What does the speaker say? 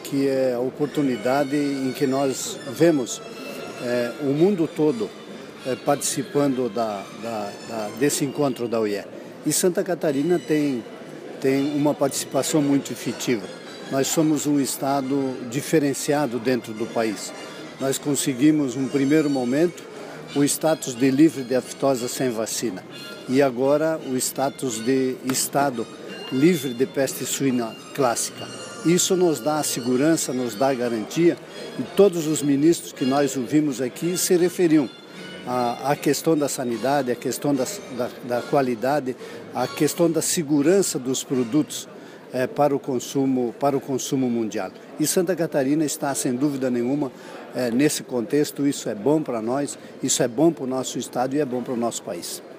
que é a oportunidade em que nós vemos o mundo todo participando desse encontro da UIE. E Santa Catarina tem uma participação muito efetiva. Nós somos um estado diferenciado dentro do país. Nós conseguimos, num primeiro momento, o status de livre de aftosa sem vacina. E agora o status de estado livre de peste suína clássica. Isso nos dá a segurança, nos dá a garantia, e todos os ministros que nós ouvimos aqui se referiam à questão da sanidade, à questão da qualidade, à questão da segurança dos produtos para o consumo mundial. E Santa Catarina está, sem dúvida nenhuma, nesse contexto. Isso é bom para nós, isso é bom para o nosso estado e é bom para o nosso país.